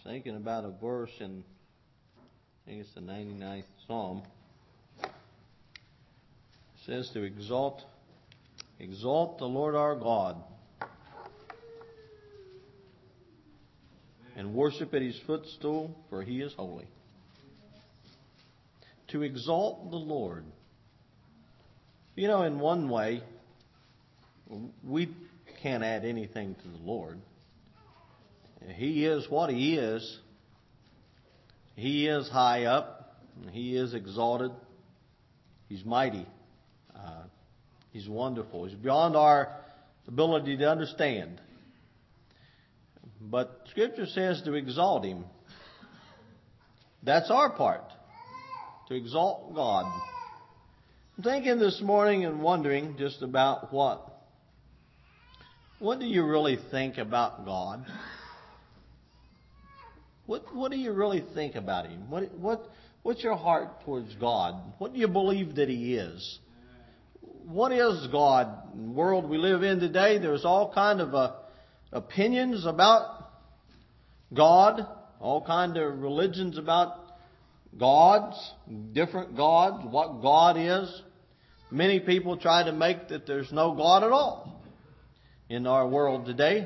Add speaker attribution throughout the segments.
Speaker 1: thinking about a verse in, I think it's the 99th Psalm. It says to exalt the Lord our God and worship at His footstool, for He is holy. To exalt the Lord. You know, in one way, we can't add anything to the Lord. He is what He is. He is high up. He is exalted. He's mighty. He's wonderful. He's beyond our ability to understand. But Scripture says to exalt Him. That's our part. To exalt God. I'm thinking this morning and wondering just about what do you really think about God? What do you really think about Him? What's your heart towards God? What do you believe that He is? What is God? In the world we live in today, there's all kind of opinions about God, all kind of religions about gods, different gods, what God is. Many people try to make that there's no God at all in our world today.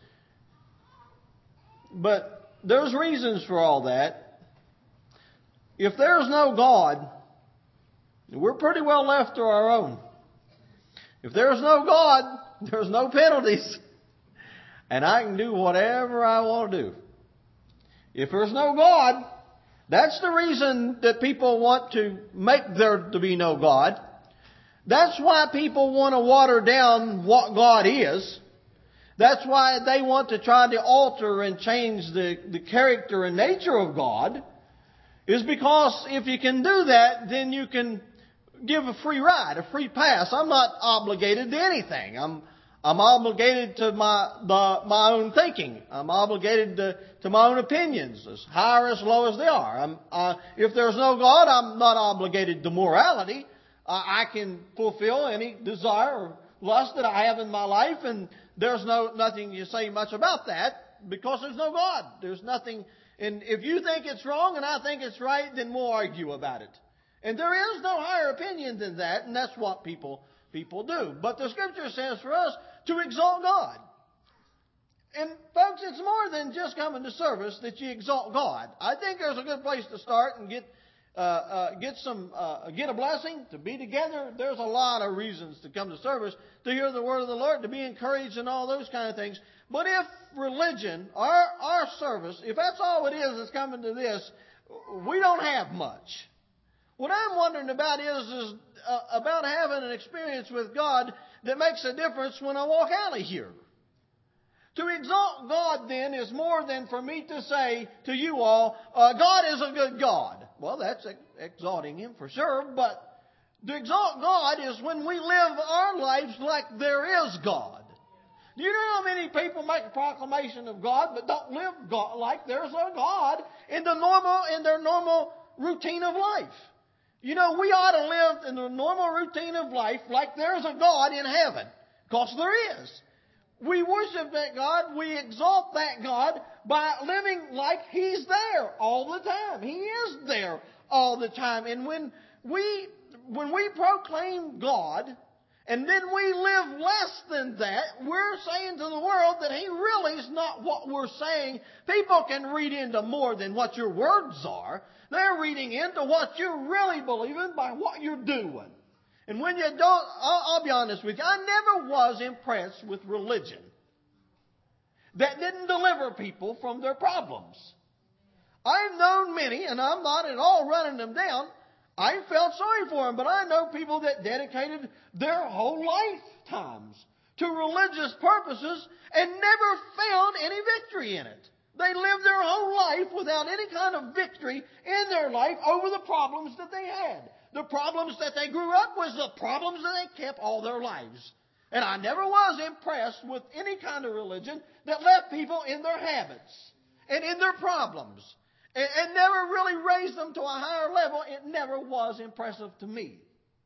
Speaker 1: But there's reasons for all that. If there's no God, we're pretty well left to our own. If there's no God, there's no penalties. And I can do whatever I want to do. If there's no God, that's the reason that people want to make there to be no God. That's why people want to water down what God is. That's why they want to try to alter and change the character and nature of God. Is because if you can do that, then you can give a free ride, a free pass. I'm not obligated to anything. I'm obligated to my own thinking. I'm obligated to my own opinions, as high or as low as they are. If there's no God, I'm not obligated to morality. I can fulfill any desire or lust that I have in my life, and there's nothing you say much about that because there's no God. There's nothing. And if you think it's wrong and I think it's right, then we'll argue about it. And there is no higher opinion than that, and that's what people do. But the Scripture says for us to exalt God. And folks, it's more than just coming to service that you exalt God. I think there's a good place to start and get a blessing, to be together. There's a lot of reasons to come to service, to hear the word of the Lord, to be encouraged and all those kind of things. But if religion, our service, if that's all it is coming to this, we don't have much. What I'm wondering about is about having an experience with God that makes a difference when I walk out of here. To exalt God, then, is more than for me to say to you all, God is a good God. Well, that's exalting Him for sure, but to exalt God is when we live our lives like there is God. Do you know how many people make a proclamation of God but don't live God like there's a God in their normal routine of life? You know, we ought to live in the normal routine of life like there's a God in heaven, because there is. We worship that God, we exalt that God by living like He's there all the time. He is there all the time. And when we proclaim God, and then we live less than that, we're saying to the world that He really is not what we're saying. People can read into more than what your words are. They're reading into what you really believe in by what you're doing. And when you don't, I'll be honest with you, I never was impressed with religion that didn't deliver people from their problems. I've known many, and I'm not at all running them down. I felt sorry for them, but I know people that dedicated their whole lifetimes to religious purposes and never found any victory in it. They lived their whole life without any kind of victory in their life over the problems that they had. The problems that they grew up with, the problems that they kept all their lives. And I never was impressed with any kind of religion that left people in their habits and in their problems and never really raised them to a higher level. It never was impressive to me.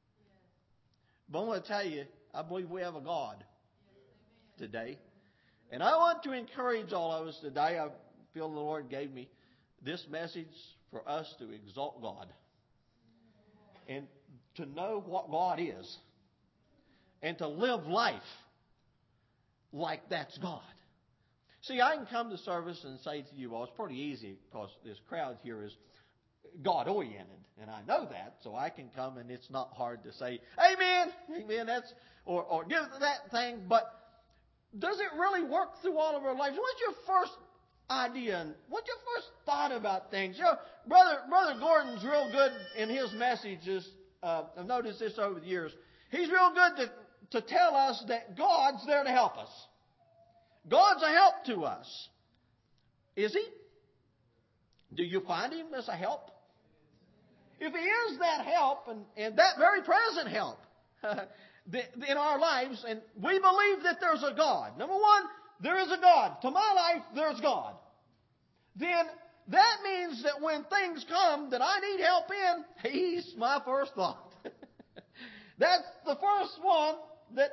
Speaker 1: But I want to tell you, I believe we have a God today. And I want to encourage all of us today. feel the Lord gave me this message for us to exalt God and to know what God is and to live life like that's God. See, I can come to service and say to you, well, it's pretty easy because this crowd here is God-oriented, and I know that, so I can come and it's not hard to say, amen, amen, or give that thing, but does it really work through all of our lives? What's your first idea and what's your first thought about things? You know, Brother Gordon's real good in his messages. I've noticed this over the years. He's real good to tell us that God's there to help us. God's a help to us. Is He? Do you find Him as a help? If He is that help, and that very present help in our lives, and we believe that there's a God. Number one, there is a God. To my life, there's God. Then that means that when things come that I need help in, He's my first thought. That's the first one that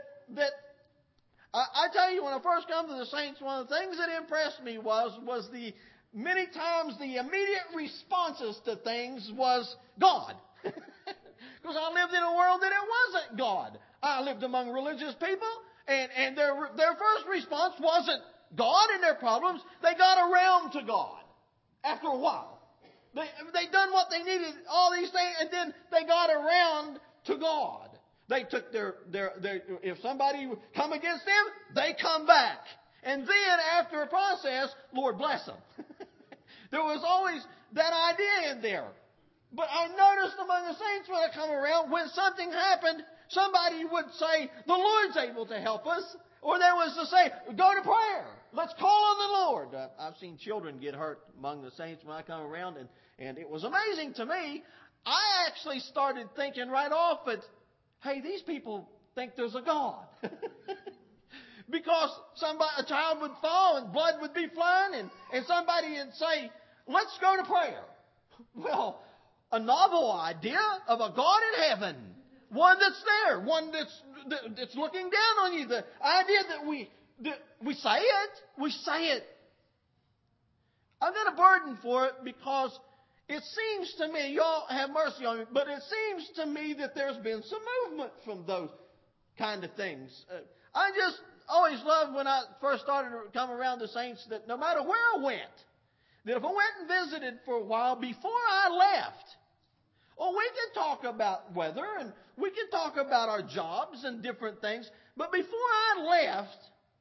Speaker 1: I tell you, when I first come to the saints, one of the things that impressed me was the many times the immediate responses to things was God. Because I lived in a world that it wasn't God. I lived among religious people, and their first response wasn't God and their problems. They got around to God after a while. They done what they needed, all these things, and then they got around to God. They took their if somebody come against them, they come back. And then after a process, Lord bless them. There was always that idea in there. But I noticed among the saints when I come around, when something happened, somebody would say, the Lord's able to help us. Or there was to say, go to prayer. Let's call on the Lord. I've seen children get hurt among the saints when I come around. And it was amazing to me. I actually started thinking right off that, hey, these people think there's a God. Because a child would fall and blood would be flying and somebody would say, let's go to prayer. Well, a novel idea of a God in heaven. One that's there. One that's looking down on you. The idea that we say it. We say it. I've got a burden for it because it seems to me, y'all have mercy on me, but it seems to me that there's been some movement from those kind of things. I just always loved when I first started to come around the saints that no matter where I went, that if I went and visited for a while before I left, we could talk about weather and we could talk about our jobs and different things, but before I left,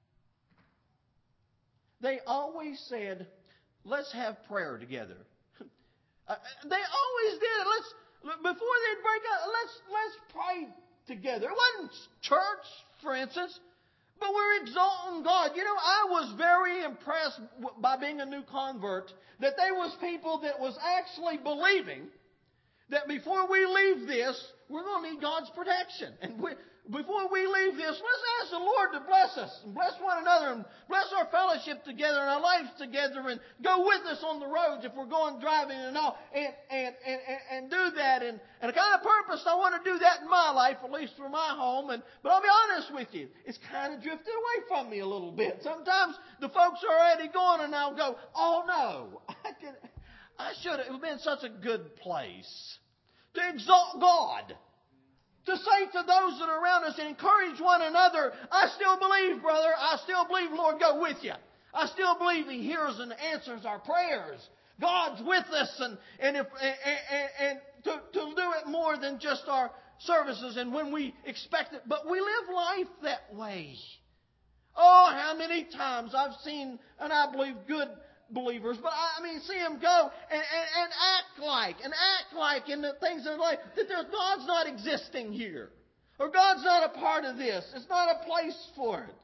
Speaker 1: they always said, let's have prayer together. They always did. Before they'd break up, let's pray together. It wasn't church, for instance, but we're exalting God. You know, I was very impressed by being a new convert that there was people that was actually believing that before we leave this, we're going to need God's protection. And before we leave this, let's ask the Lord to bless us and bless one another and bless our fellowship together and our lives together and go with us on the roads if we're going driving and all and do that. And the kind of purpose I want to do that in my life, at least for my home. But I'll be honest with you, it's kind of drifted away from me a little bit. Sometimes the folks are already going and I'll go, oh no, I should have been such a good place to exalt God. To say to those that are around us and encourage one another, I still believe, brother. I still believe, Lord, go with you. I still believe He hears and answers our prayers. God's with us, and to do it more than just our services and when we expect it. But we live life that way. Oh, how many times I've seen, and I believe good believers, but I mean, see them go and act like in the things in life that God's not existing here. Or God's not a part of this. It's not a place for it.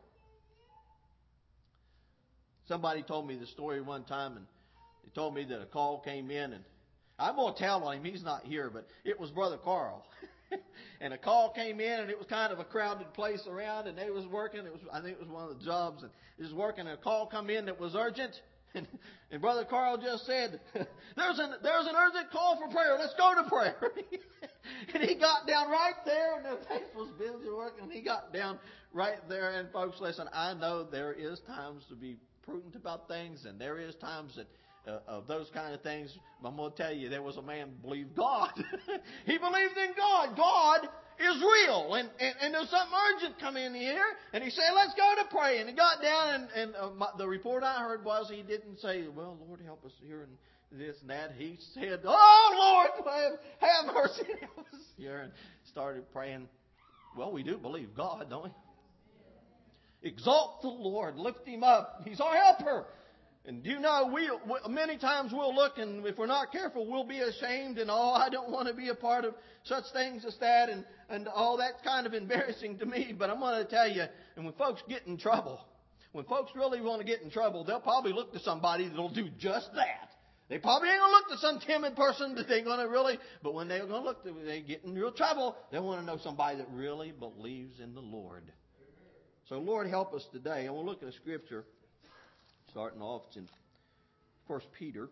Speaker 1: Somebody told me the story one time, and they told me that a call came in, and I'm going to tell on him. He's not here, but it was Brother Carl. And a call came in, and it was kind of a crowded place around, and they was working. I think it was one of the jobs, and it was working, and a call come in that was urgent. And Brother Carl just said, there's an urgent call for prayer. Let's go to prayer. And he got down right there, and the place was busy working. He got down right there. And folks, listen, I know there is times to be prudent about things, and there is times that of those kind of things. But I'm going to tell you, there was a man who believed God. He believed in God. God is real. And there's something urgent come in here. And he said, let's go to pray. And he got down, and the report I heard was he didn't say, well, Lord, help us here and this and that. He said, oh, Lord, have mercy and help us here. And started praying. Well, we do believe God, don't we? Exalt the Lord. Lift Him up. He's our helper. And you know, many times we'll look, and if we're not careful, we'll be ashamed, and I don't want to be a part of such things as that, and all that's kind of embarrassing to me. But I'm going to tell you, and when folks get in trouble, when folks really want to get in trouble, they'll probably look to somebody that'll do just that. They probably ain't going to look to some timid person that they're going to really, but when they're going to look, they get in real trouble, they want to know somebody that really believes in the Lord. So Lord, help us today. And we'll look at a scripture. Starting off, it's in 1 Peter.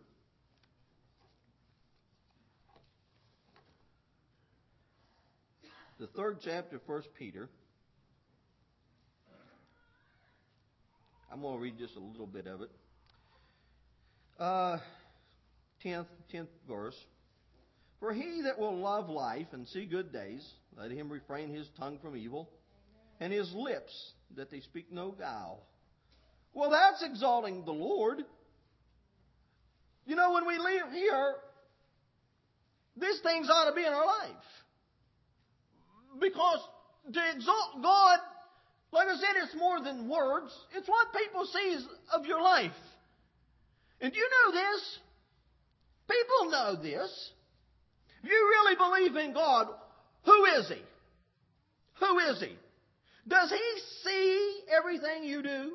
Speaker 1: The 3rd chapter of 1 Peter. I'm going to read just a little bit of it. 10th verse. For he that will love life and see good days, let him refrain his tongue from evil, and his lips that they speak no guile. Well, that's exalting the Lord. You know, when we live here, these things ought to be in our life. Because to exalt God, like I said, it's more than words. It's what people see of your life. And do you know this? People know this. If you really believe in God, who is He? Who is He? Does He see everything you do?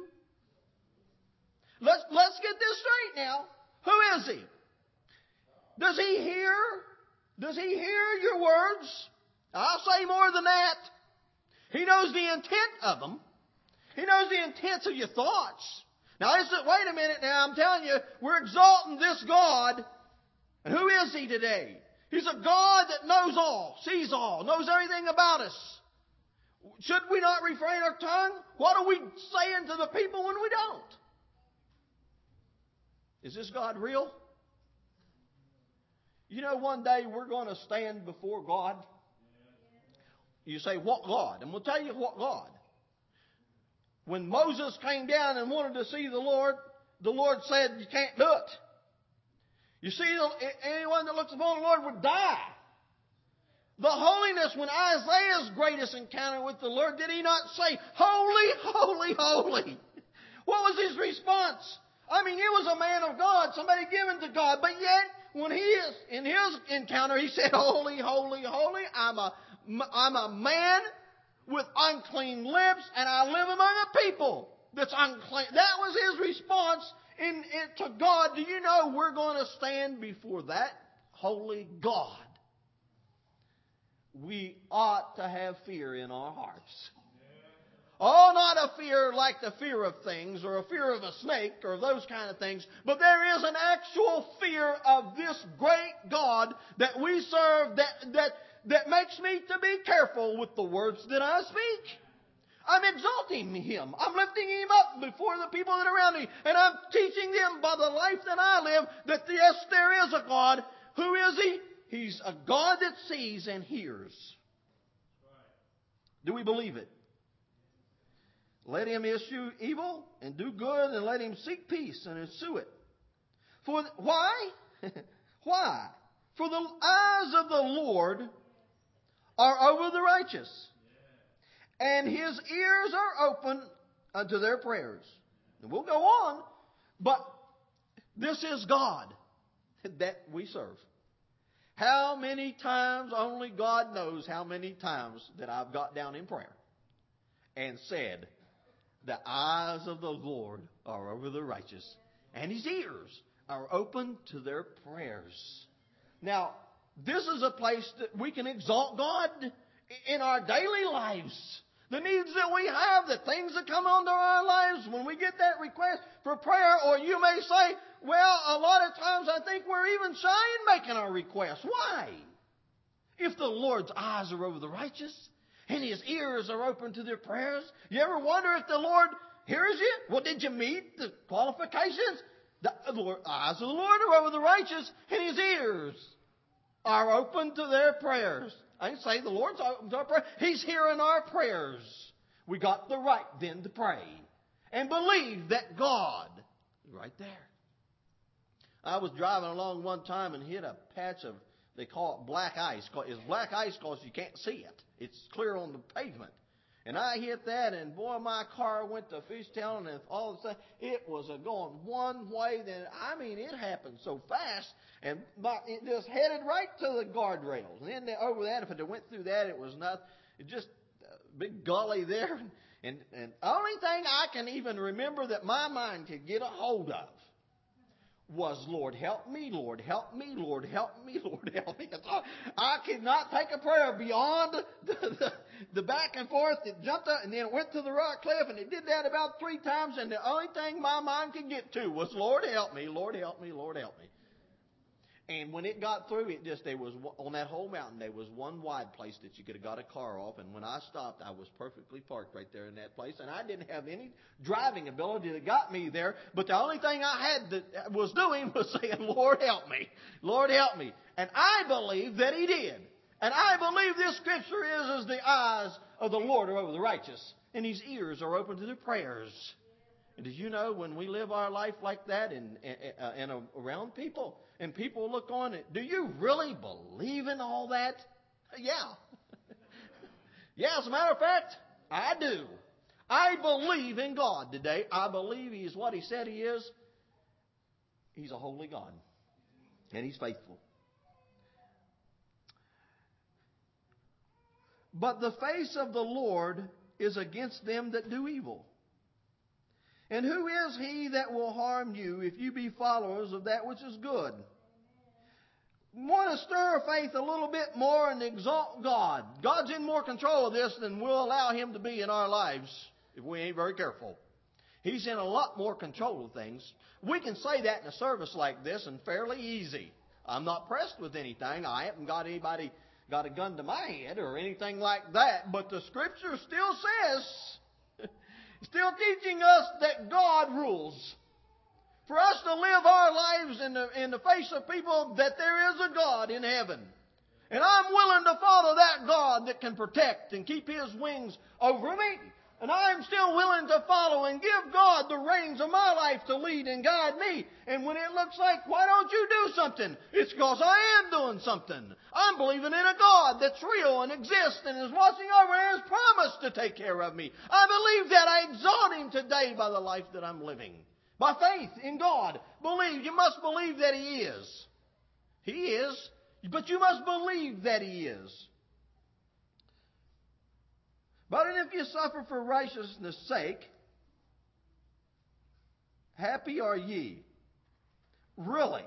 Speaker 1: Let's get this straight now. Who is He? Does He hear? Does He hear your words? I'll say more than that. He knows the intent of them. He knows the intents of your thoughts. Now, wait a minute now. I'm telling you, we're exalting this God. And who is He today? He's a God that knows all, sees all, knows everything about us. Should we not refrain our tongue? What are we saying to the people when we don't? Is this God real? You know, one day we're going to stand before God. You say, what God? And we'll tell you what God. When Moses came down and wanted to see the Lord said, you can't do it. You see, anyone that looks upon the Lord would die. The holiness, when Isaiah's greatest encounter with the Lord, did he not say, holy, holy, holy? What was his response? I mean, he was a man of God, somebody given to God, but yet, when he is in his encounter, he said, holy, holy, holy, I'm a man with unclean lips, and I live among a people that's unclean. That was his response to God. Do you know we're going to stand before that holy God? We ought to have fear in our hearts. Oh, not a fear like the fear of things or a fear of a snake or those kind of things, but there is an actual fear of this great God that we serve that makes me to be careful with the words that I speak. I'm exalting Him. I'm lifting Him up before the people that are around me, and I'm teaching them by the life that I live that yes, there is a God. Who is He? He's a God that sees and hears. Do we believe it? Let Him eschew evil and do good, and let Him seek peace and ensue it. For why? Why? For the eyes of the Lord are over the righteous, and His ears are open unto their prayers. And we'll go on, but this is God that we serve. How many times, only God knows how many times that I've got down in prayer and said, the eyes of the Lord are over the righteous, and His ears are open to their prayers. Now, this is a place that we can exalt God in our daily lives. The needs that we have, the things that come onto our lives when we get that request for prayer. Or you may say, well, a lot of times I think we're even shy in making our requests. Why? If the Lord's eyes are over the righteous and His ears are open to their prayers, you ever wonder if the Lord Here is it. Well, did you meet the qualifications? The eyes of the Lord are over the righteous, and His ears are open to their prayers. I didn't say the Lord's open to our prayer. He's hearing our prayers. We got the right then to pray and believe that God is right there. I was driving along one time and hit a patch of, they call it black ice. It's black ice because you can't see it. It's clear on the pavement. And I hit that, and boy, my car went to fishtail, and all of a sudden, it was going one way. Then, I mean, it happened so fast, and it just headed right to the guardrails. And then over that, if it went through that, it was not, it just a big gully there. And the only thing I can even remember that my mind could get a hold of was, Lord, help me, Lord, help me, Lord, help me, Lord, help me. I could not take a prayer beyond the back and forth. It jumped up and then it went to the rock cliff, and it did that about 3 times, and the only thing my mind could get to was, Lord, help me, Lord, help me, Lord, help me. And when it got through, there was, on that whole mountain, there was one wide place that you could have got a car off. And when I stopped, I was perfectly parked right there in that place. And I didn't have any driving ability that got me there. But the only thing I had that was doing was saying, Lord, help me. Lord, help me. And I believe that He did. And I believe this scripture is the eyes of the Lord are over the righteous, and His ears are open to their prayers. And did you know when we live our life like that and around people, and people look on it, do you really believe in all that? Yeah. Yeah, as a matter of fact, I do. I believe in God today. I believe He is what He said He is. He's a holy God. And He's faithful. But the face of the Lord is against them that do evil. And who is he that will harm you if you be followers of that which is good? Want to stir faith a little bit more and exalt God. God's in more control of this than we'll allow Him to be in our lives if we ain't very careful. He's in a lot more control of things. We can say that in a service like this and fairly easy. I'm not pressed with anything. I haven't got anybody got a gun to my head or anything like that. But the Scripture still says, still teaching us that God rules. For us to live our lives in the face of people, that there is a God in heaven. And I'm willing to follow that God that can protect and keep His wings over me. And I'm still willing to follow and give God the reins of my life to lead and guide me. And when it looks like, why don't you do something? It's because I am doing something. I'm believing in a God that's real and exists and is watching over and has promised to take care of me. I believe that. I exalt Him today by the life that I'm living. By faith in God. You must believe that He is. He is. But you must believe that He is. But if you suffer for righteousness' sake, happy are ye. Really?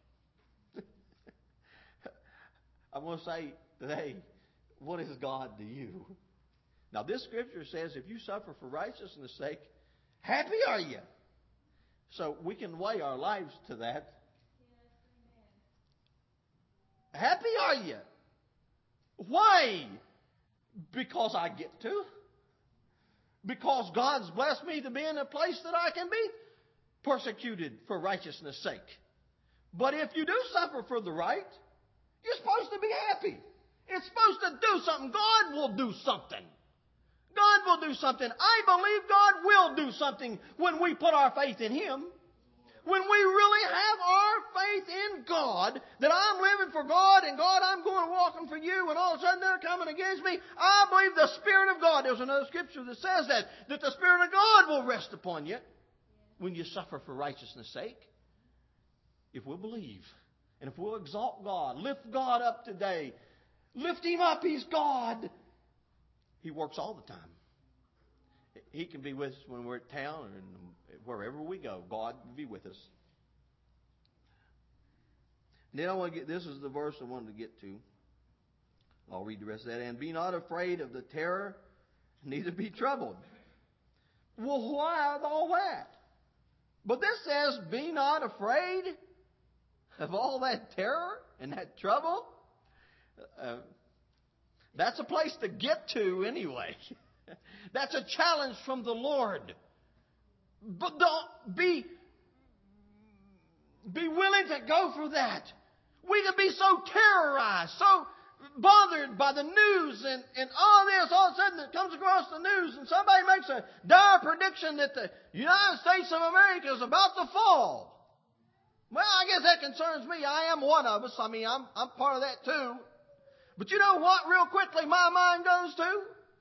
Speaker 1: I'm going to say today, what is God to you? Now this scripture says if you suffer for righteousness' sake, happy are you. So we can weigh our lives to that. Happy are you? Why? Because I get to. Because God's blessed me to be in a place that I can be persecuted for righteousness' sake. But if you do suffer for the right, you're supposed to be happy. It's supposed to do something. God will do something. God will do something. I believe God will do something when we put our faith in Him. When we really have our faith in God, that I'm living for God, and God, I'm going to walk for you, and all of a sudden they're coming against me. I believe the Spirit of God. There's another scripture that says that the Spirit of God will rest upon you when you suffer for righteousness' sake. If we'll believe, and if we'll exalt God, lift God up today. Lift Him up, He's God. He works all the time. He can be with us when we're at town or wherever we go. God will be with us. And then this is the verse I wanted to get to. I'll read the rest of that. And be not afraid of the terror, neither be troubled. Well, why all that? But this says, be not afraid of all that terror and that trouble. That's a place to get to anyway. That's a challenge from the Lord. But don't be willing to go for that. We can be so terrorized, so bothered by the news and all this. All of a sudden it comes across the news and somebody makes a dire prediction that the United States of America is about to fall. Well, I guess that concerns me. I am one of us. I mean, I'm part of that too. But you know what? Real quickly, my mind goes to,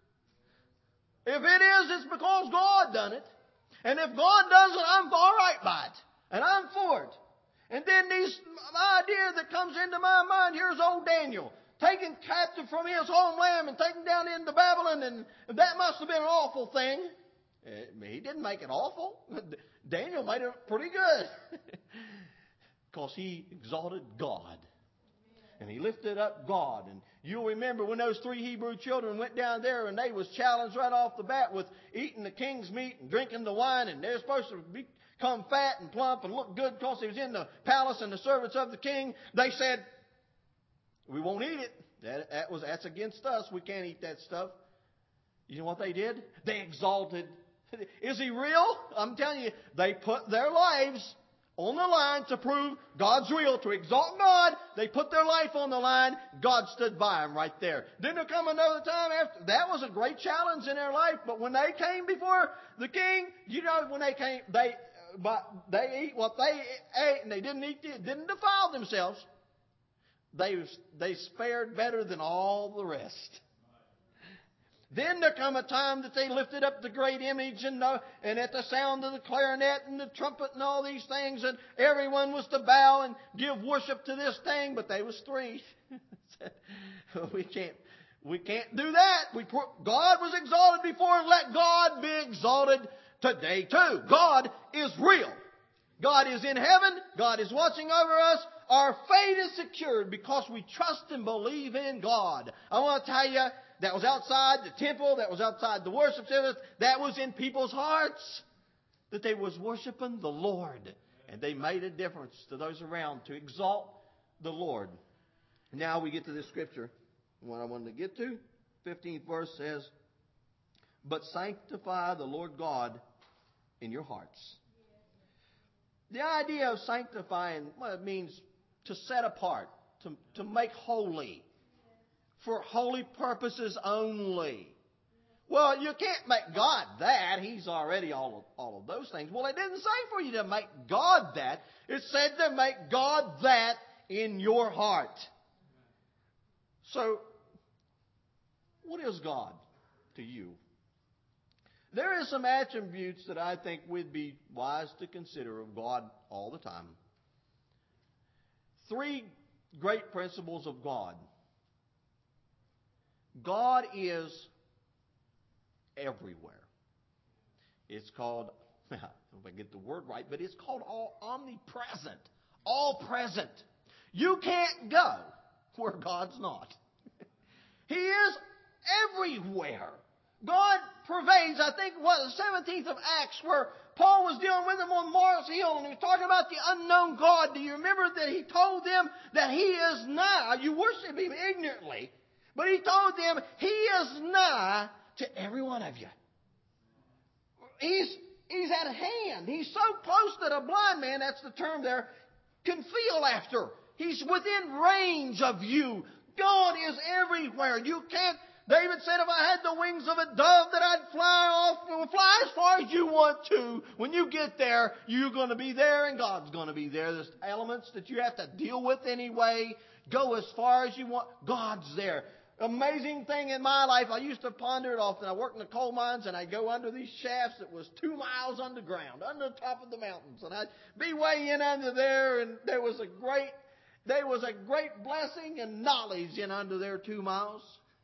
Speaker 1: if it is, it's because God done it. And if God does it, I'm all right by it. And I'm for it. And then the idea that comes into my mind, here's old Daniel, taken captive from his homeland and taken down into Babylon, and that must have been an awful thing. He didn't make it awful. Daniel made it pretty good. Because he exalted God. And he lifted up God. And you'll remember when those 3 Hebrew children went down there and they was challenged right off the bat with eating the king's meat and drinking the wine, and they're supposed to become fat and plump and look good because he was in the palace and the servants of the king. They said, we won't eat it. That's against us. We can't eat that stuff. You know what they did? They exalted. Is he real? I'm telling you, they put their lives on the line to prove God's real, to exalt God. They put their life on the line. God stood by them right there. Then there come another time after. That was a great challenge in their life. But when they came before the king, you know, when they came, they eat what they ate, and they didn't defile themselves. They spared better than all the rest. Then there come a time that they lifted up the great image, and at the sound of the clarinet and the trumpet and all these things, and everyone was to bow and give worship to this thing, but they was 3. We can't do that. God was exalted before, and let God be exalted today too. God is real. God is in heaven. God is watching over us. Our fate is secured because we trust and believe in God. I want to tell you, that was outside the temple. That was outside the worship service. That was in people's hearts. That they was worshiping the Lord. And they made a difference to those around to exalt the Lord. Now we get to this scripture. What I wanted to get to. 15th verse says, but sanctify the Lord God in your hearts. The idea of sanctifying, well, it means to set apart, to make holy. For holy purposes only. Well, you can't make God that. He's already all of those things. Well, it didn't say for you to make God that. It said to make God that in your heart. So, what is God to you? There are some attributes that I think we'd be wise to consider of God all the time. 3 great principles of God. God is everywhere. It's called, I don't know if I get the word right, but it's called omnipresent. All present. You can't go where God's not. He is everywhere. God pervades, I think, the 17th of Acts, where Paul was dealing with them on Mars Hill, and he was talking about the unknown God. Do you remember that he told them that he is nigh? You worship him ignorantly. But he told them, he is nigh to every one of you. He's at hand. He's so close that a blind man, that's the term there, can feel after. He's within range of you. God is everywhere. You can't. David said, if I had the wings of a dove that I'd fly off, fly as far as you want to. When you get there, you're going to be there and God's going to be there. There's elements that you have to deal with anyway. Go as far as you want. God's there. Amazing thing in my life, I used to ponder it often. I worked in the coal mines, and I'd go under these shafts that was 2 miles underground, under the top of the mountains. And I'd be way in under there, and there was a great blessing and knowledge in under there 2 miles.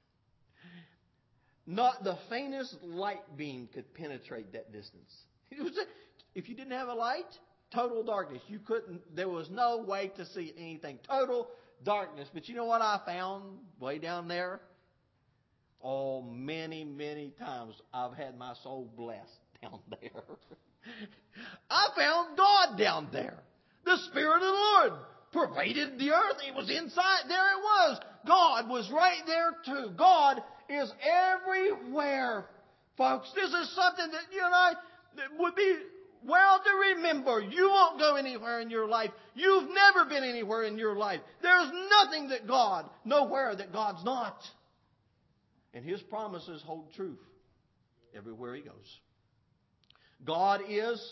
Speaker 1: Not the faintest light beam could penetrate that distance. If you didn't have a light, total darkness. There was no way to see anything. Total darkness. But you know what I found way down there? Oh, many, many times I've had my soul blessed down there. I found God down there. The Spirit of the Lord pervaded the earth. It was inside. There it was. God was right there too. God is everywhere, folks. This is something that you and I would be Well, to remember, you won't go anywhere in your life. You've never been anywhere in your life. There's nothing nowhere that God's not. And His promises hold true everywhere He goes. God is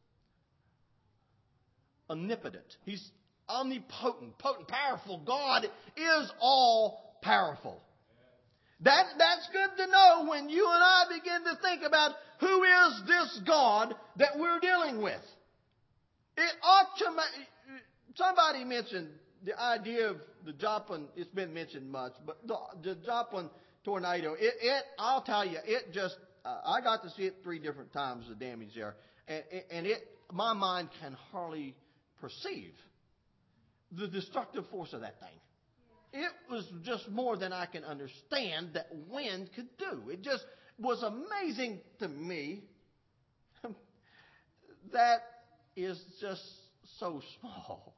Speaker 1: omnipotent. He's omnipotent, powerful. God is all powerful. That's good to know when you and I begin to think about who is this God that we're dealing with. It ought to somebody mentioned the idea of the Joplin. It's been mentioned much, but the Joplin tornado. I'll tell you, it just. I got to see it 3 different times. The damage there, and my mind can hardly perceive the destructive force of that thing. It was just more than I can understand that wind could do. It just was amazing to me. That is just so small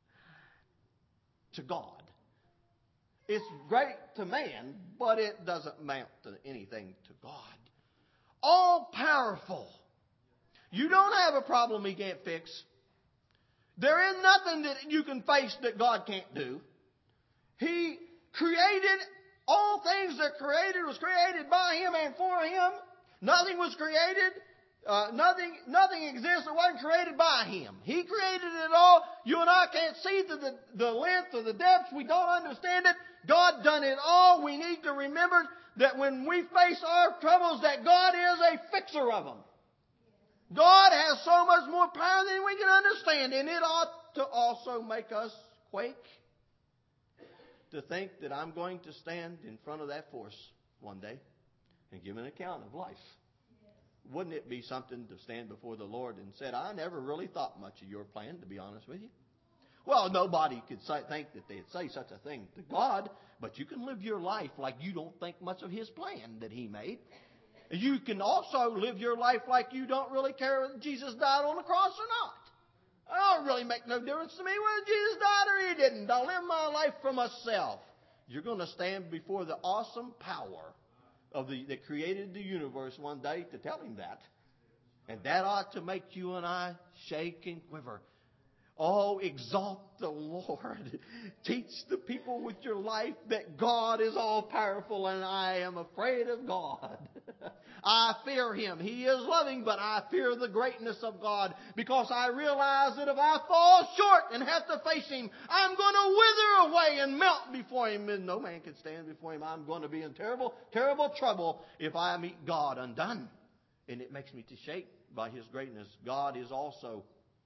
Speaker 1: to God. It's great to man, but it doesn't amount to anything to God. All powerful. You don't have a problem He can't fix. There is nothing that you can face that God can't do. He created all things that created was created by Him and for Him. Nothing was created. Nothing exists that wasn't created by Him. He created it all. You and I can't see the length or the depth. We don't understand it. God done it all. We need to remember that when we face our troubles, that God is a fixer of them. God has so much more power than we can understand, and it ought to also make us quake to think that I'm going to stand in front of that force one day and give an account of life. Wouldn't it be something to stand before the Lord and say, I never really thought much of your plan, to be honest with you? Well, nobody could think that they'd say such a thing to God, but you can live your life like you don't think much of His plan that He made. You can also live your life like you don't really care whether Jesus died on the cross or not. It don't really make no difference to me whether Jesus died or He didn't. I'll live my life for myself. You're going to stand before the awesome power of that created the universe one day to tell Him that. And that ought to make you and I shake and quiver. Oh, exalt the Lord. Teach the people with your life that God is all powerful and I am afraid of God. I fear Him. He is loving, but I fear the greatness of God because I realize that if I fall short and have to face Him, I'm going to wither away and melt before Him, and no man can stand before Him. I'm going to be in terrible, terrible trouble if I meet God undone. And it makes me to shake by His greatness. God is also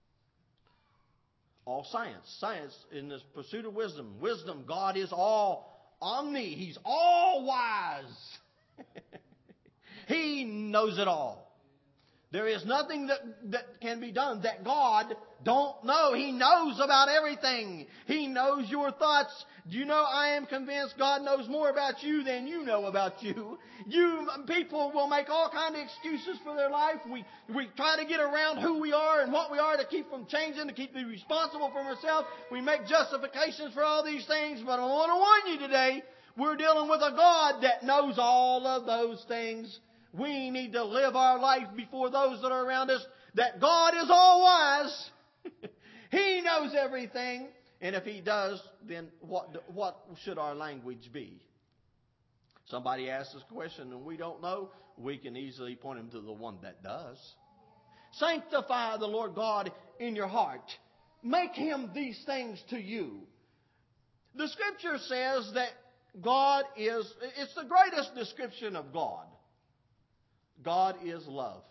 Speaker 1: all science. Science in this pursuit of wisdom. Wisdom, God is all omni. He's all wise. He knows it all. There is nothing that can be done that God don't know. He knows about everything. He knows your thoughts. Do you know, I am convinced God knows more about you than you know about you. People will make all kinds of excuses for their life. We try to get around who we are and what we are to keep from changing, to keep me responsible for ourselves. We make justifications for all these things. But I want to warn you today, we're dealing with a God that knows all of those things. We need to live our life before those that are around us that God is all wise. He knows everything. And if He does, then what should our language be? Somebody asks us a question and we don't know, we can easily point them to the one that does. Sanctify the Lord God in your heart. Make Him these things to you. The Scripture says that God it's the greatest description of God. God is love.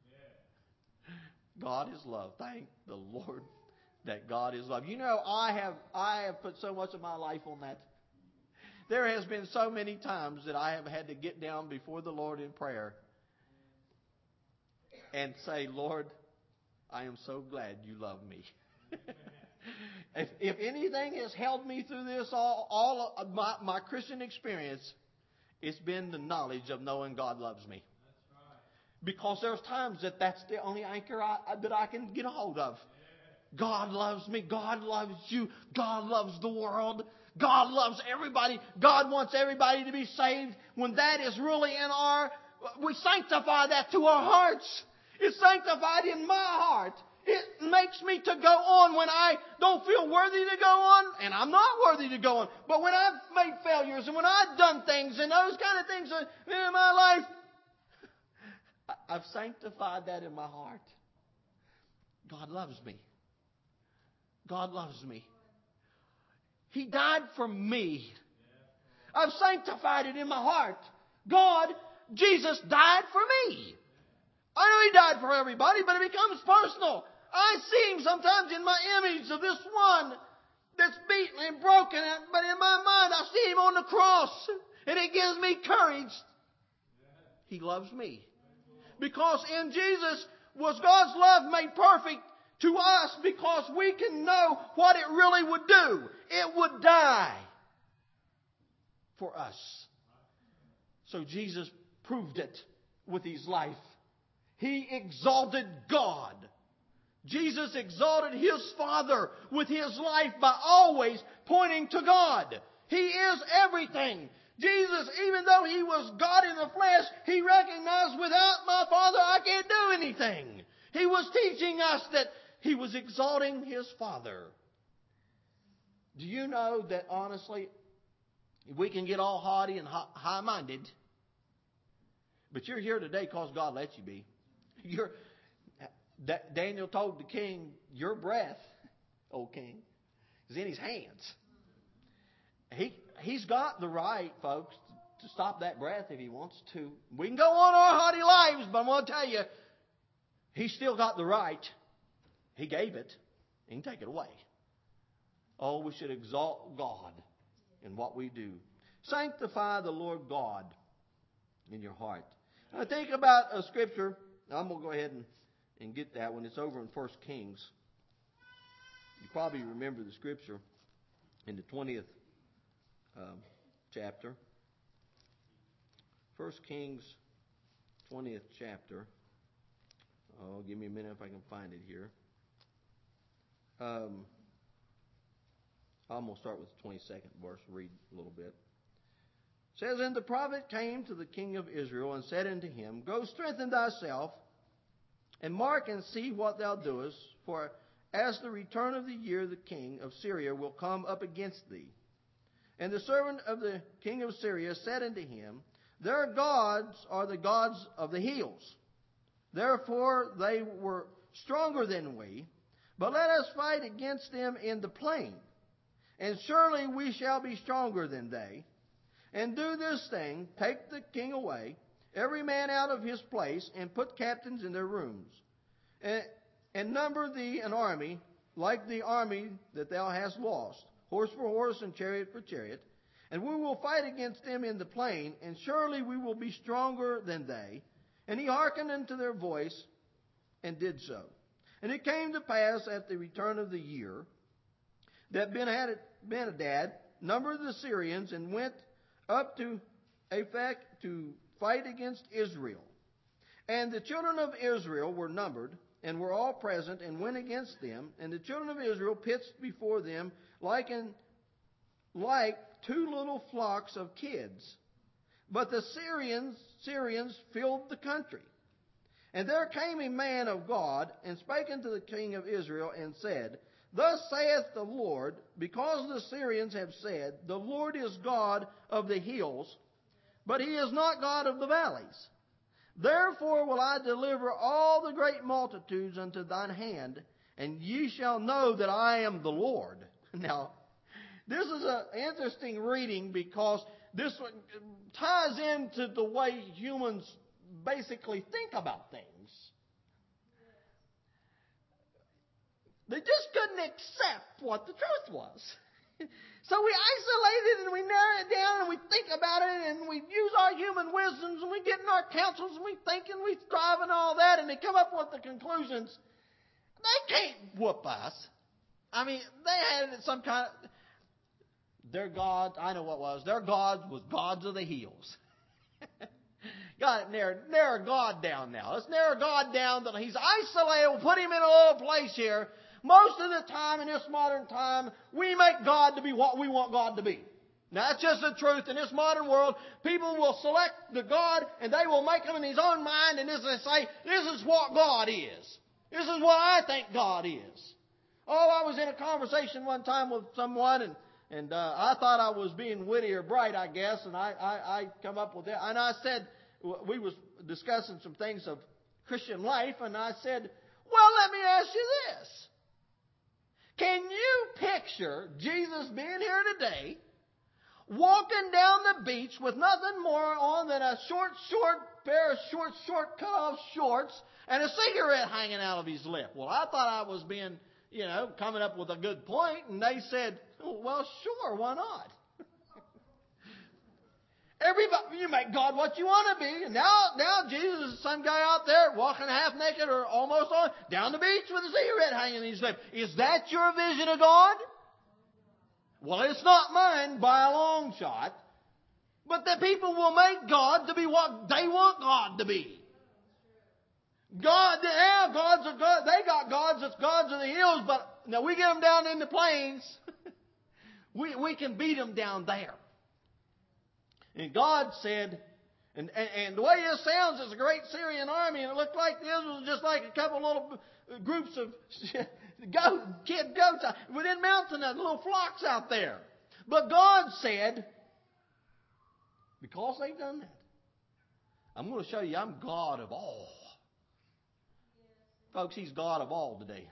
Speaker 1: God is love. Thank the Lord that God is love. You know, I have put so much of my life on that. There has been so many times that I have had to get down before the Lord in prayer and say, Lord, I am so glad you love me. If anything has held me through this, all of my Christian experience, it's been the knowledge of knowing God loves me. Because there's times that's the only anchor that I can get a hold of. God loves me. God loves you. God loves the world. God loves everybody. God wants everybody to be saved. When that is really we sanctify that to our hearts. It's sanctified in my heart. It makes me to go on when I don't feel worthy to go on, and I'm not worthy to go on. But when I've made failures and when I've done things and those kind of things in my life, I've sanctified that in my heart. God loves me. God loves me. He died for me. I've sanctified it in my heart. Jesus died for me. I know He died for everybody, but it becomes personal. I see Him sometimes in my image of this one that's beaten and broken, but in my mind I see Him on the cross, and it gives me courage. He loves me. Because in Jesus was God's love made perfect to us, because we can know what it really would do. It would die for us. So Jesus proved it with His life. He exalted God. Jesus exalted His Father with His life by always pointing to God. He is everything. Jesus, even though He was God in the flesh, He recognized, without my Father I can't do anything. He was teaching us that He was exalting His Father. Do you know that, honestly, we can get all haughty and high-minded, but you're here today because God lets you be. Daniel told the king, your breath, O king, is in His hands. He's got the right, folks, to stop that breath if He wants to. We can go on our haughty lives, but I'm going to tell you, He's still got the right. He gave it. He can take it away. Oh, we should exalt God in what we do. Sanctify the Lord God in your heart. Now think about a scripture. I'm going to go ahead and get that one. It's over in 1 Kings. You probably remember the scripture in the 20th chapter. 1 Kings 20th chapter. Oh, give me a minute if I can find it here. I'm going to start with the 22nd verse, read a little bit. It says, And the prophet came to the king of Israel and said unto him, Go strengthen thyself, and mark and see what thou doest, for as the return of the year the king of Syria will come up against thee. And the servant of the king of Syria said unto him, Their gods are the gods of the hills. Therefore they were stronger than we, but let us fight against them in the plain. And surely we shall be stronger than they. And do this thing, take the king away, every man out of his place, and put captains in their rooms. And number thee an army, like the army that thou hast lost, horse for horse and chariot for chariot. And we will fight against them in the plain, and surely we will be stronger than they. And he hearkened unto their voice, and did so. And it came to pass at the return of the year, that Ben-Hadad numbered the Syrians, and went up to Aphek to fight against Israel. And the children of Israel were numbered, and were all present, and went against them. And the children of Israel pitched before them like two little flocks of kids. But the Syrians filled the country. And there came a man of God, and spake unto the king of Israel, and said, Thus saith the Lord, because the Syrians have said, The Lord is God of the hills, but He is not God of the valleys. Therefore will I deliver all the great multitudes unto thine hand, and ye shall know that I am the Lord. Now, this is an interesting reading, because this ties into the way humans basically think about things. They just couldn't accept what the truth was. So we isolate it and we narrow it down and we think about it and we use our human wisdoms and we get in our councils and we think and we strive and all that, and they come up with the conclusions. They can't whoop us. I mean, they had some kind of... Their God, I know what it was. Their God was gods of the hills. Got it, narrow God down now. Let's narrow God down that He's isolated. We'll put Him in a little place here. Most of the time in this modern time, we make God to be what we want God to be. Now, that's just the truth. In this modern world, people will select the God and they will make him in his own mind, and this they say, this is what God is. This is what I think God is. Oh, I was in a conversation one time with someone, and I thought I was being witty or bright, I guess, and I come up with that. And I said, we was discussing some things of Christian life, and I said, well, let me ask you this. Can you picture Jesus being here today, walking down the beach with nothing more on than a short pair of short cut-off shorts and a cigarette hanging out of his lip? Well, I thought I was being, coming up with a good point, and they said, well, sure, why not? Everybody, you make God what you want to be. And now Jesus is some guy out there walking half naked or almost on down the beach with a cigarette hanging in his lip. Is that your vision of God? Well, it's not mine by a long shot. But the people will make God to be what they want God to be. Gods are God. They got gods that's gods of the hills, but now we get them down in the plains. we can beat them down there. And God said, and the way this sounds, it's a great Syrian army, and it looked like this was just like a couple little groups of kid goats within mountain, little flocks out there. But God said, because they've done that, I'm going to show you I'm God of all. Folks, He's God of all today.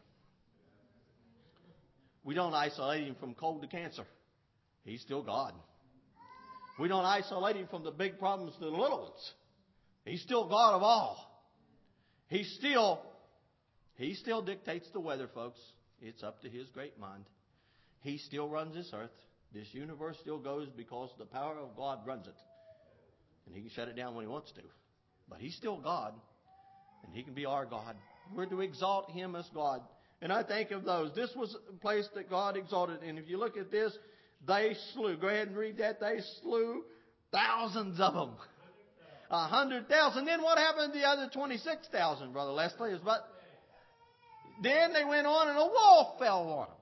Speaker 1: We don't isolate Him from cold to cancer. He's still God. We don't isolate Him from the big problems to the little ones. He's still God of all. He still dictates the weather, folks. It's up to His great mind. He still runs this earth. This universe still goes because the power of God runs it. And He can shut it down when He wants to. But He's still God. And He can be our God. We're to exalt Him as God. And I think of those. This was a place that God exalted. And if you look at this, they slew. Go ahead and read that. They slew thousands of them. 100,000. Then what happened to the other 26,000, Brother Leslie? Then they went on and a wall fell on them.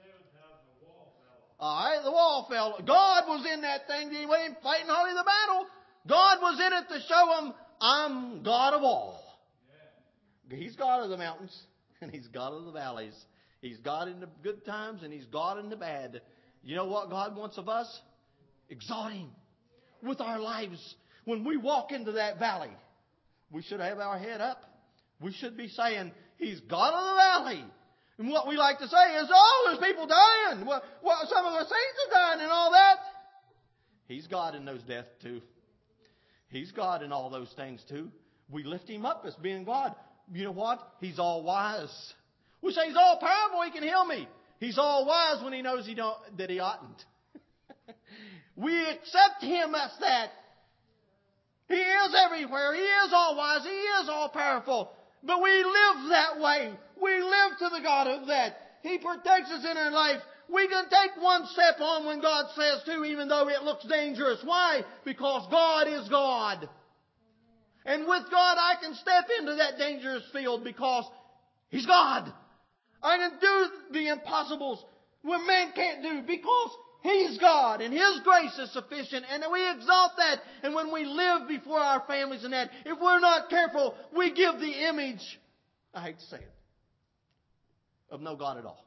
Speaker 1: All right, the wall fell. God was in that thing. He wasn't fighting hardly the battle. God was in it to show them, I'm God of all. He's God of the mountains, and He's God of the valleys. He's God in the good times, and He's God in the bad. You know what God wants of us? Exalt Him with our lives. When we walk into that valley, we should have our head up. We should be saying, He's God of the valley. And what we like to say is, oh, there's people dying. Well, some of the saints are dying and all that. He's God in those deaths too. He's God in all those things too. We lift Him up as being God. You know what? He's all wise. We say He's all powerful. He can heal me. He's all wise when He knows that He oughtn't. We accept Him as that. He is everywhere. He is all wise. He is all powerful. But we live that way. We live to the God of that. He protects us in our life. We can take one step on when God says to, even though it looks dangerous. Why? Because God is God. And with God, I can step into that dangerous field because He's God. I can do the impossibles when man can't do because He's God and His grace is sufficient, and we exalt that. And when we live before our families and that, if we're not careful, we give the image, I hate to say it, of no God at all.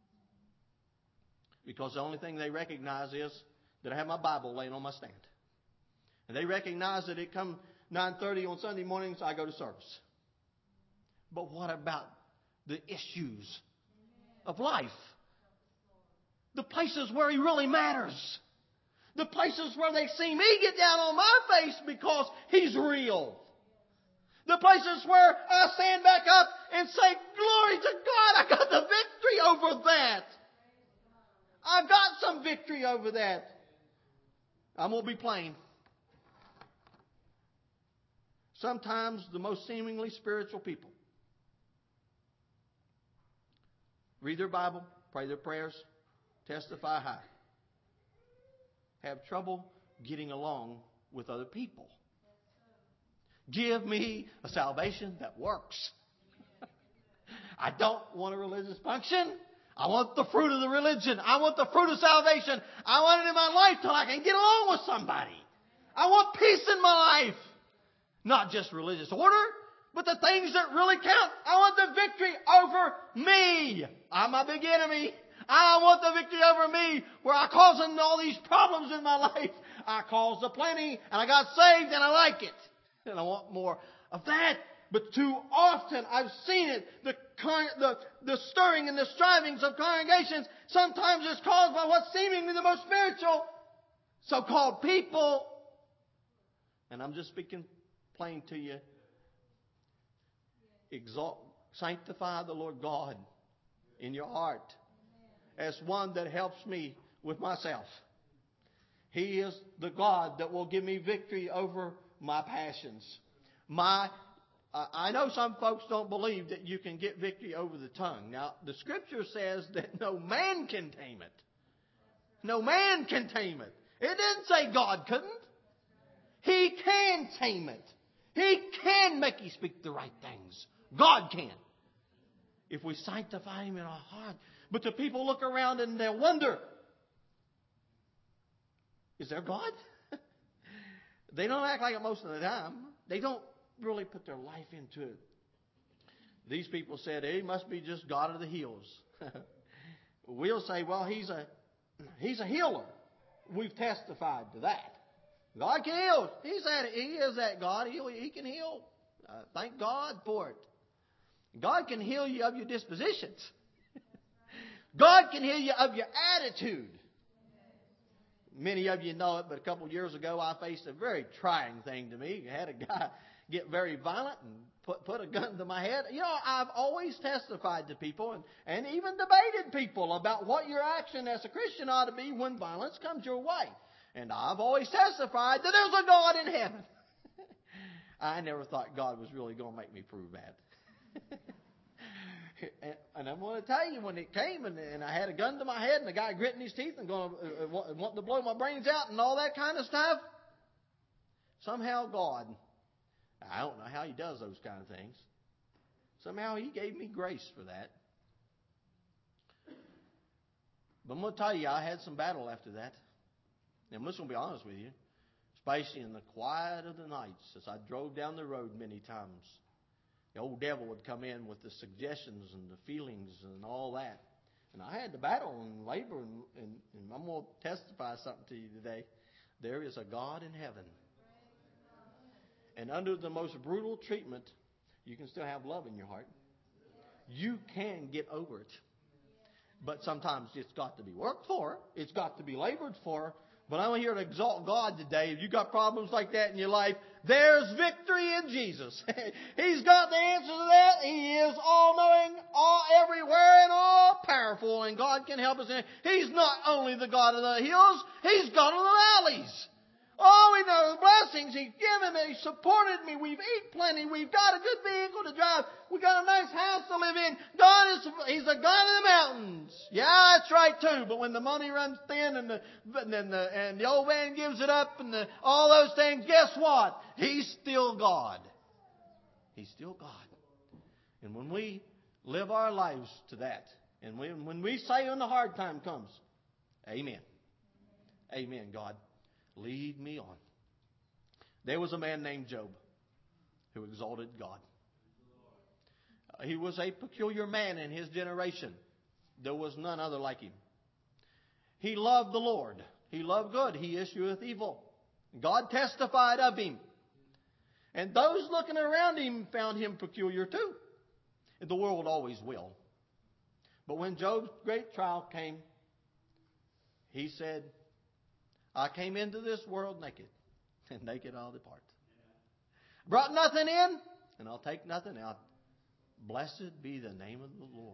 Speaker 1: Because the only thing they recognize is that I have my Bible laying on my stand. And they recognize that it comes 9:30 on Sunday mornings, I go to service. But what about the issues of life? The places where He really matters. The places where they see me get down on my face because He's real. The places where I stand back up and say, glory to God, I got the victory over that. I've got some victory over that. I'm going to be plain. Sometimes the most seemingly spiritual people read their Bible, pray their prayers, testify high, have trouble getting along with other people. Give me a salvation that works. I don't want a religious function. I want the fruit of the religion. I want the fruit of salvation. I want it in my life till I can get along with somebody. I want peace in my life. Not just religious order, but the things that really count. I want the victory over me. I'm my big enemy. I want the victory over me, where I causing all these problems in my life. I caused the plenty, and I got saved, and I like it. And I want more of that. But too often, I've seen it, the stirring and the strivings of congregations, sometimes it's caused by what's seemingly the most spiritual so-called people. And I'm just speaking plain to you. Sanctify the Lord God in your heart as one that helps me with myself. He is the God that will give me victory over my passions. I know some folks don't believe that you can get victory over the tongue. Now, the Scripture says that no man can tame it. No man can tame it. It didn't say God couldn't. He can tame it. He can make you speak the right things. God can. If we sanctify Him in our heart. But the people look around and they'll wonder, is there God? They don't act like it most of the time. They don't really put their life into it. These people said, He must be just God of the hills. We'll say, well, He's a healer. We've testified to that. God can heal. He is that God. He can heal. Thank God for it. God can heal you of your dispositions. God can heal you of your attitude. Many of you know it, but a couple of years ago I faced a very trying thing to me. I had a guy get very violent and put a gun to my head. You know, I've always testified to people and even debated people about what your action as a Christian ought to be when violence comes your way. And I've always testified that there's a God in heaven. I never thought God was really going to make me prove that. And I'm going to tell you, when it came and I had a gun to my head and the guy gritting his teeth and wanting to blow my brains out and all that kind of stuff, somehow God, I don't know how He does those kind of things, somehow He gave me grace for that. But I'm going to tell you, I had some battle after that. And I'm just going to be honest with you, especially in the quiet of the nights as I drove down the road many times. The old devil would come in with the suggestions and the feelings and all that. And I had to battle and labor, and I'm going to testify something to you today. There is a God in heaven. And under the most brutal treatment, you can still have love in your heart. You can get over it. But sometimes it's got to be worked for. It's got to be labored for. But I'm here to exalt God today. If you've got problems like that in your life, there's victory in Jesus. He's got the answer to that. He is all-knowing, everywhere, and all-powerful. And God can help us. He's not only the God of the hills, He's God of the valleys. Oh, we know the blessings He's given me. He supported me. We've eaten plenty. We've got a good vehicle to drive. We've got a nice house to live in. He's the God of the mountains. Yeah, that's right too. But when the money runs thin and the old man gives it up and all those things, guess what? He's still God. He's still God. And when we live our lives to that, and when we say when the hard time comes, Amen. Amen, God. Lead me on. There was a man named Job who exalted God. He was a peculiar man in his generation. There was none other like him. He loved the Lord. He loved good. He escheweth evil. God testified of him. And those looking around him found him peculiar too. The world always will. But when Job's great trial came, he said, I came into this world naked, and naked I'll depart. Brought nothing in, and I'll take nothing out. Blessed be the name of the Lord.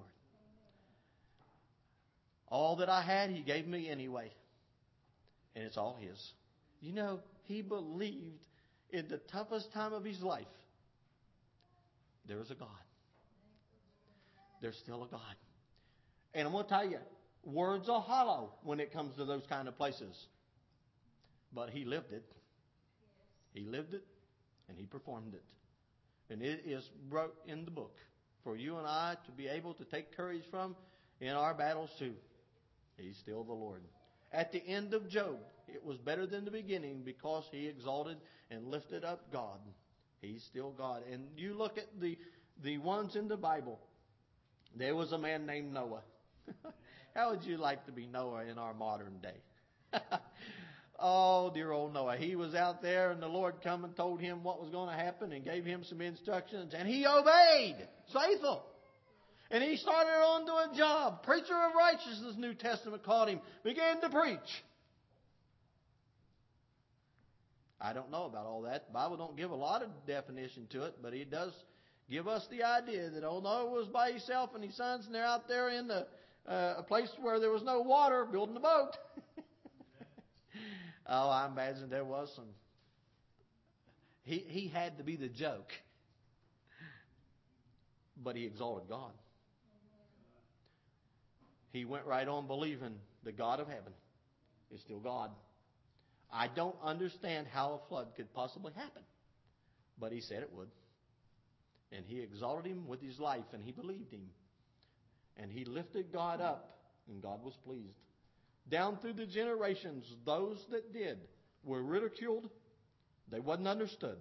Speaker 1: All that I had, He gave me anyway. And it's all His. You know, he believed in the toughest time of his life, there is a God. There's still a God. And I'm going to tell you, words are hollow when it comes to those kind of places. But he lived it. He lived it, and he performed it. And it is wrote in the book for you and I to be able to take courage from in our battles too. He's still the Lord. At the end of Job, it was better than the beginning because he exalted and lifted up God. He's still God. And you look at the ones in the Bible. There was a man named Noah. How would you like to be Noah in our modern day? Oh, dear old Noah. He was out there and the Lord come and told him what was going to happen and gave him some instructions. And he obeyed. Faithful. And he started on to a job. Preacher of righteousness, New Testament called him. Began to preach. I don't know about all that. The Bible don't give a lot of definition to it, but it does give us the idea that old Noah was by himself and his sons, and they're out there in a place where there was no water, building a boat. Oh, I imagine there was some. He had to be the joke, but he exalted God. He went right on believing the God of heaven is still God. I don't understand how a flood could possibly happen, but he said it would. And he exalted him with his life, and he believed him. And he lifted God up, and God was pleased. Down through the generations, those that did were ridiculed. They wasn't understood.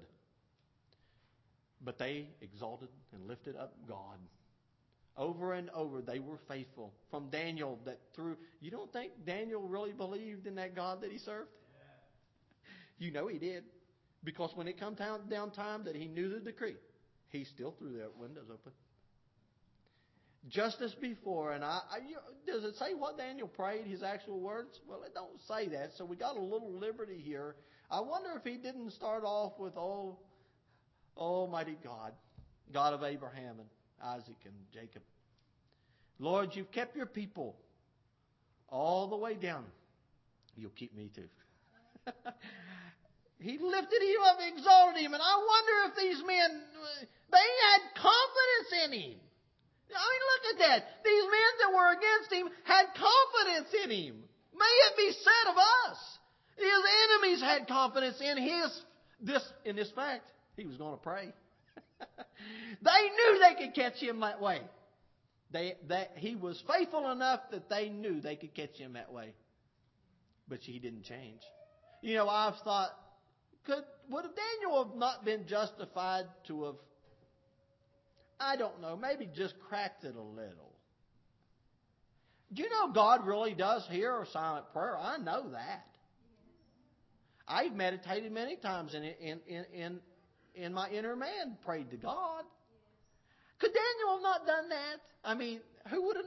Speaker 1: But they exalted and lifted up God. Over and over, they were faithful. From Daniel, that through... You don't think Daniel really believed in that God that he served? You know he did. Because when it come down time that he knew the decree, he still threw their windows open. Just as before, and does it say what Daniel prayed, his actual words? Well, it don't say that, so we got a little liberty here. I wonder if he didn't start off with, "Oh, Almighty God, God of Abraham and Isaac and Jacob. Lord, you've kept your people all the way down. You'll keep me too." He lifted him up, exalted him, and I wonder if these men, they had confidence in him. I mean, look at that. These men that were against him had confidence in him. May it be said of us. His enemies had confidence in this fact. He was going to pray. They knew they could catch him that way. He was faithful enough that they knew they could catch him that way. But he didn't change. You know, I've thought, would Daniel have not been justified to have, I don't know, maybe just cracked it a little? Do you know God really does hear a silent prayer? I know that. I've meditated many times in my inner man, prayed to God. Could Daniel have not done that? I mean, who would have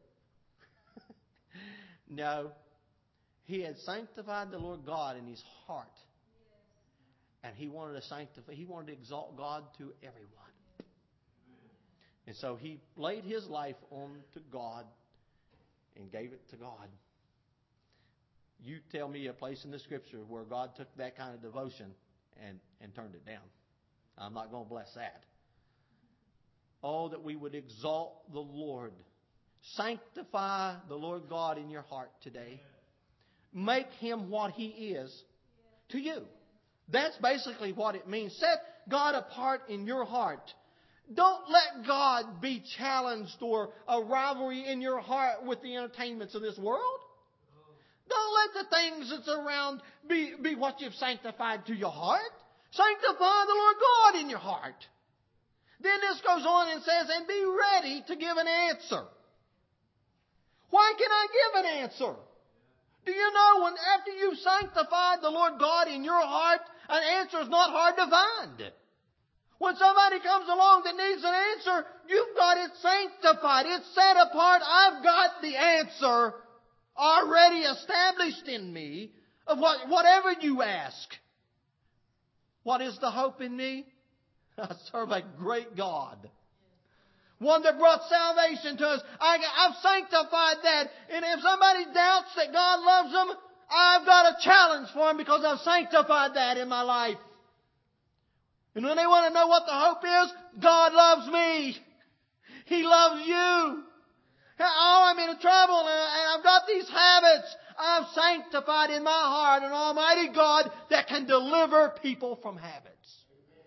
Speaker 1: knew? No. He had sanctified the Lord God in his heart. And he wanted to exalt God to everyone. And so he laid his life on to God and gave it to God. You tell me a place in the Scripture where God took that kind of devotion and turned it down. I'm not going to bless that. Oh, that we would exalt the Lord. Sanctify the Lord God in your heart today. Make him what he is to you. That's basically what it means. Set God apart in your heart. Don't let God be challenged or a rivalry in your heart with the entertainments of this world. Don't let the things that's around be what you've sanctified to your heart. Sanctify the Lord God in your heart. Then this goes on and says, and be ready to give an answer. Why can I give an answer? Do you know when after you've sanctified the Lord God in your heart, an answer is not hard to find. When somebody comes along that needs an answer, you've got it sanctified. It's set apart. I've got the answer already established in me of whatever you ask. What is the hope in me? I serve a great God. One that brought salvation to us. I've sanctified that. And if somebody doubts that God loves them, I've got a challenge for them because I've sanctified that in my life. And when they want to know what the hope is, God loves me. He loves you. Oh, I'm in trouble and I've got these habits. I've sanctified in my heart an Almighty God that can deliver people from habits.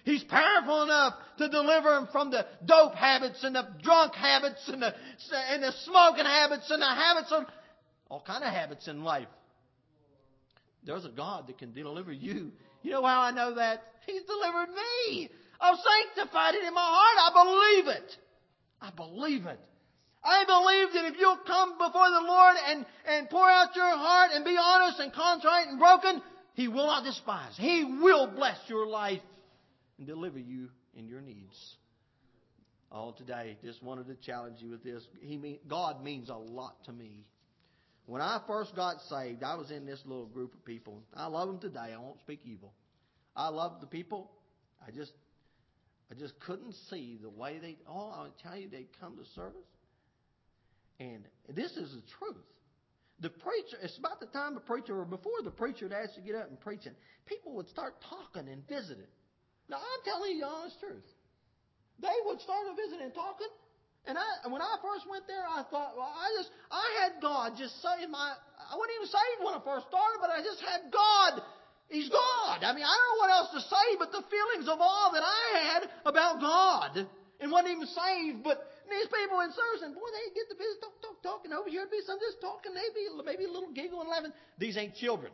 Speaker 1: He's powerful enough to deliver them from the dope habits and the drunk habits and the smoking habits and the habits of all kind of habits in life. There's a God that can deliver you. You know how I know that? He's delivered me. I've sanctified it in my heart. I believe it. I believe it. I believe that if you'll come before the Lord and pour out your heart and be honest and contrite and broken, He will not despise. He will bless your life and deliver you in your needs. Oh, today, just wanted to challenge you with this. God means a lot to me. When I first got saved, I was in this little group of people. I love them today. I won't speak evil. I love the people. I just couldn't see the way I'll tell you, they'd come to service. And this is the truth. The preacher, it's about the time the preacher, or before the preacher would actually get up and preach it, people would start talking and visiting. Now, I'm telling you the honest truth. They would start visiting and talking. And when I first went there, I thought, well, I had God just saying I wasn't even saved when I first started, but I just had God. He's God. I mean, I don't know what else to say, but the feelings of awe that I had about God, and wasn't even saved, but these people in service, and boy, they get to visit, talk, and over here would be some just talking, maybe a little giggle and laughing. These ain't children.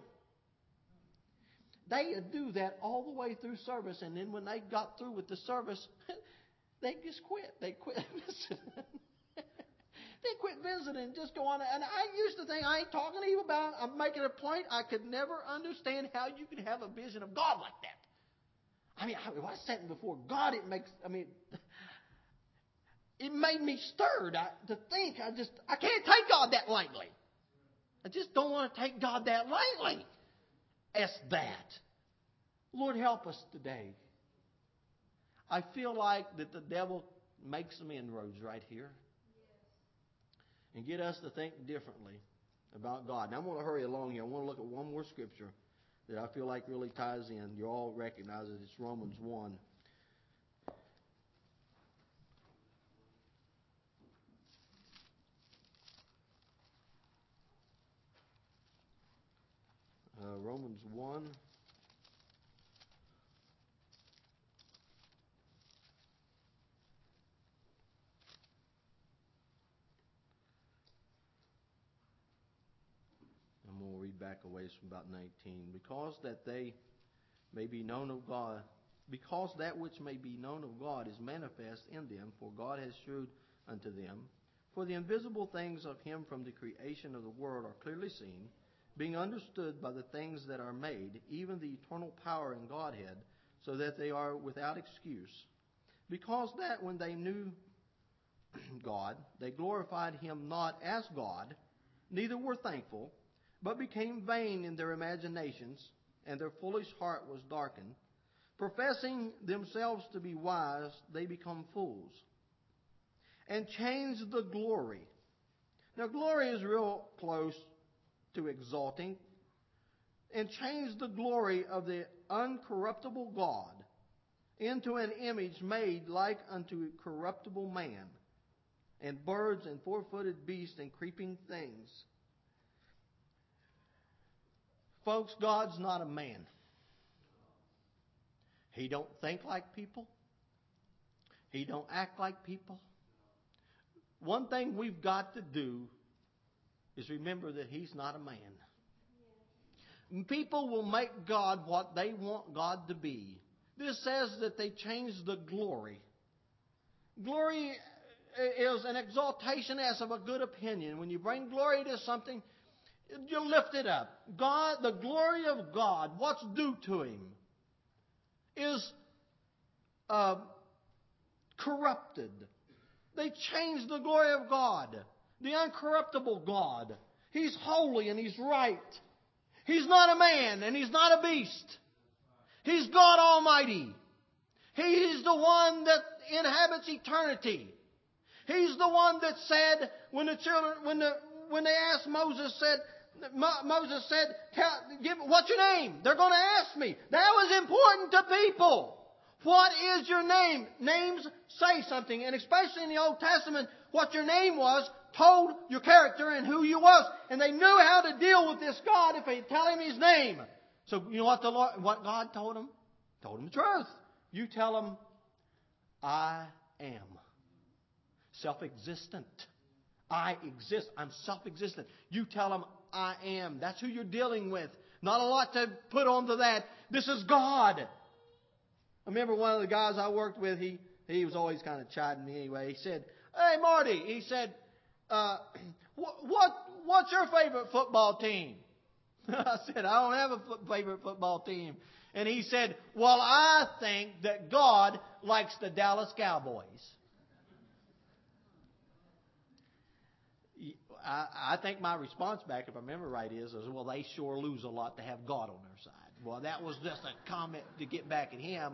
Speaker 1: They do that all the way through service, and then when they got through with the service, they just quit. They quit visiting. They quit visiting and just go on. And I used to think, I ain't talking to you about, I'm making a point. I could never understand how you could have a vision of God like that. I mean, if I sat before God, it made me stirred to think. I can't take God that lightly. I just don't want to take God that lightly as that. Lord, help us today. I feel like that the devil makes some inroads right here and get us to think differently about God. Now, I'm going to hurry along here. I want to look at one more scripture that I feel like really ties in. You all recognize it. It's Romans 1. Romans 1. I'm going to read back a ways from about 19. Because that which may be known of God is manifest in them, for God has shewed unto them. For the invisible things of Him from the creation of the world are clearly seen, being understood by the things that are made, even the eternal power in Godhead, so that they are without excuse. Because that when they knew God, they glorified Him not as God, neither were thankful, but became vain in their imaginations, and their foolish heart was darkened. Professing themselves to be wise, they become fools, and changed the glory. Now, glory is real close to exalting, and changed the glory of the uncorruptible God into an image made like unto corruptible man, and birds and four-footed beasts and creeping things. Folks, God's not a man. He don't think like people. He don't act like people. One thing we've got to do is remember that He's not a man. People will make God what they want God to be. This says that they change the glory. Glory is an exaltation as of a good opinion. When you bring glory to something, you lift it up. God, the glory of God, what's due to Him, is corrupted. They change the glory of God, the uncorruptible God. He's holy and He's right. He's not a man and He's not a beast. He's God Almighty. He's the one that inhabits eternity. He's the one that said, when they asked Moses, said, what's your name? They're going to ask me. That was important to people. What is your name? Names say something. And especially in the Old Testament, what your name was told your character and who you was. And they knew how to deal with this God if they tell Him His name. So you know what God told them? Told them the truth. You tell them, I am. Self-existent. I exist. I'm self-existent. You tell them, I am. That's who you're dealing with. Not a lot to put onto that. This is God. I remember one of the guys I worked with, he was always kind of chiding me anyway. He said, hey, Marty, he said, what's your favorite football team? I said, I don't have a favorite football team. And he said, well, I think that God likes the Dallas Cowboys. I think my response back, if I remember right, is, well, they sure lose a lot to have God on their side. Well, that was just a comment to get back at him.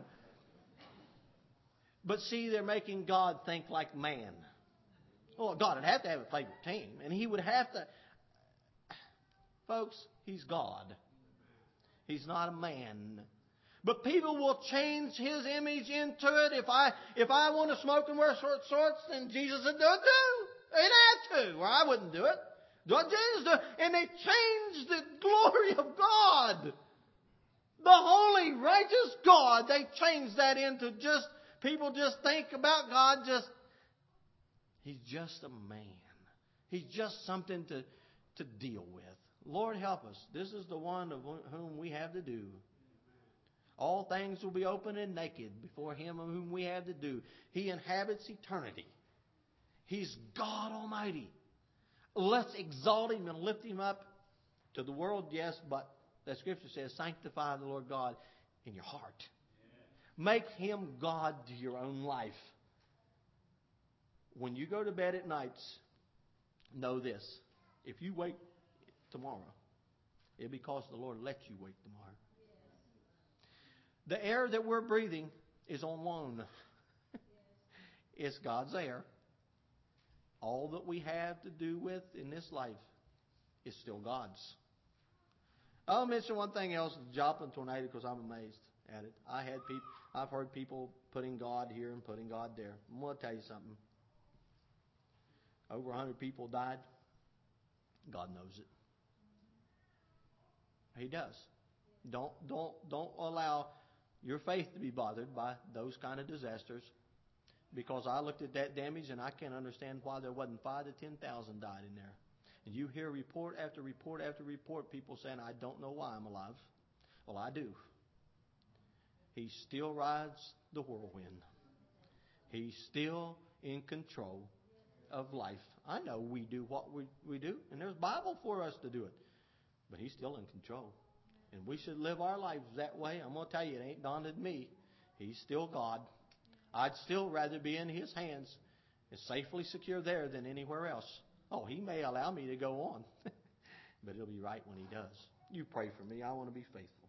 Speaker 1: But see, they're making God think like man. Well, God would have to have a favorite team. And He would have to... Folks, He's God. He's not a man. But people will change His image into it. If I want to smoke and wear short shorts, then Jesus said, don't do. They had to, or I wouldn't do it. What Jesus do? And they changed the glory of God. The holy, righteous God, they changed that into just, people just think about God He's just a man. He's just something to deal with. Lord help us. This is the one of whom we have to do. All things will be open and naked before Him of whom we have to do. He inhabits eternity. He's God Almighty. Let's exalt Him and lift Him up to the world, yes, but the Scripture says, sanctify the Lord God in your heart. Make Him God to your own life. When you go to bed at nights, know this. If you wake tomorrow, it'll be because the Lord let you wake tomorrow. The air that we're breathing is on loan. It's God's air. All that we have to do with in this life is still God's. I'll mention one thing else, the Joplin tornado, because I'm amazed at it. I've heard people putting God here and putting God there. I'm going to tell you something. Over 100 people died. God knows it. He does. Don't allow your faith to be bothered by those kind of disasters. Because I looked at that damage and I can't understand why there wasn't 5,000 to 10,000 died in there. And you hear report after report after report, people saying, I don't know why I'm alive. Well, I do. He still rides the whirlwind. He's still in control of life. I know we do what we do, and there's Bible for us to do it. But He's still in control. And we should live our lives that way. I'm going to tell you, it ain't daunted me. He's still God. I'd still rather be in His hands and safely secure there than anywhere else. Oh, He may allow me to go on. But it'll be right when He does. You pray for me. I want to be faithful.